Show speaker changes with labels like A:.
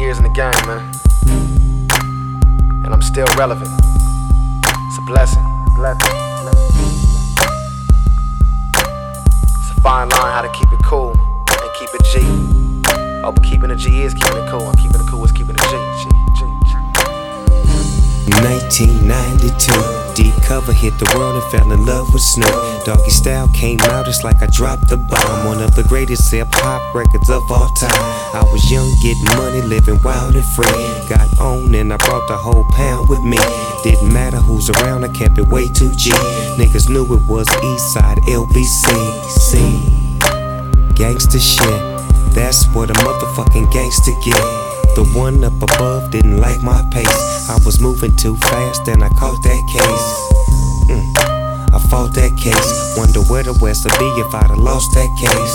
A: years in the game, man, and I'm still relevant. It's a blessing. It's a fine line how to keep it cool and keep it G. Oh, but keeping it G is keeping it cool, and keeping it cool is keeping it G.
B: 1992, deep cover hit the world and fell in love with Snoop. Doggy Style came out, it's like I dropped the bomb. One of the greatest hip-hop records of all time. I was young, getting money, living wild and free. Got on and I brought the whole pound with me. Didn't matter who's around, I kept it way too G. Niggas knew it was Eastside LBC. See, gangsta shit, that's what a motherfucking gangster get. The one up above didn't like my pace. I was moving too fast and I caught that case. I fought that case. Wonder where the West would be if I'd have lost that case.